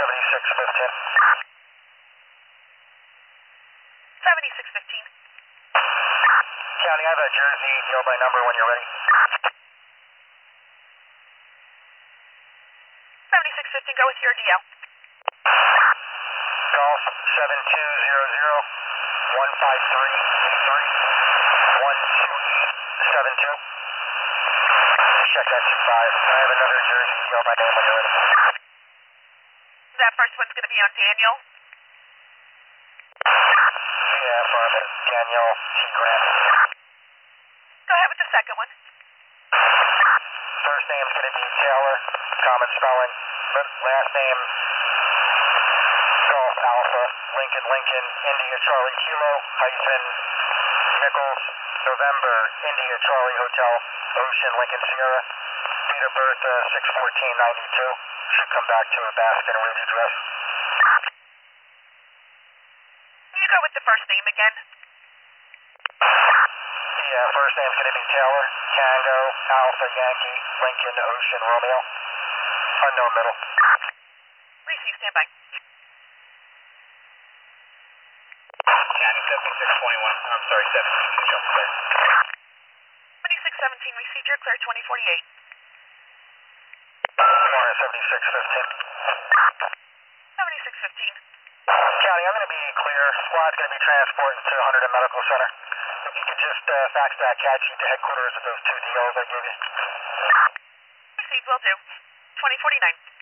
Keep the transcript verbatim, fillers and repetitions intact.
seventy-six fifteen. seventy-six fifteen. County, I have a Jersey, deal by number when you're ready. seventy-six fifteen, go with your D L. Golf seven two zero zero one five three eight three one two eight seven two. Check that two five. I have another Jersey, deal by name when you're ready. That first one's going to be on Daniel. Yeah, farm it. Daniel T. Grant. Go ahead with the second one. First name's going to be Taylor, common spelling. Last name, Golf Alpha, Lincoln Lincoln, India Charlie Kilo, hyphen, Nichols, November, India Charlie Hotel, Ocean Lincoln Sierra. Date of birth, uh, six fourteen ninety-two. Should come back to a Baskin Rouge address. Can you go with the first name again? Yeah, first name's going to be Taylor, Tango, Alpha Yankee, Lincoln Ocean Romeo. Unknown middle. Receive, stand by. County seventy-six twenty-one. I'm sorry, seventeen. Can you show me clear? seventy-six seventeen, received your clear twenty forty-eight. seventy-six fifteen. seventy-six fifteen. County, I'm going to be clear. Squad's going to be transporting to one hundred Medical Center. If you could just uh, fax that cat sheet to headquarters of those two deals I gave you. Received, will do. twenty forty-nine.